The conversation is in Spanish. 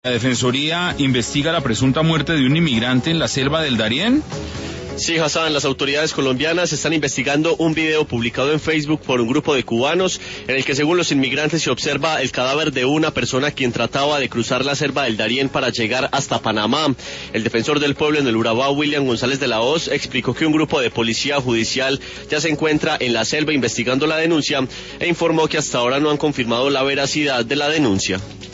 La Defensoría investiga la presunta muerte de un inmigrante en la selva del Darién. Sí, Hassan, las autoridades colombianas están investigando un video publicado en Facebook por un grupo de cubanos en el que, según los inmigrantes, se observa el cadáver de una persona quien trataba de cruzar la selva del Darién para llegar hasta Panamá. El defensor del pueblo en el Urabá, William González de la Hoz, explicó que un grupo de policía judicial ya se encuentra en la selva investigando la denuncia e informó que hasta ahora no han confirmado la veracidad de la denuncia.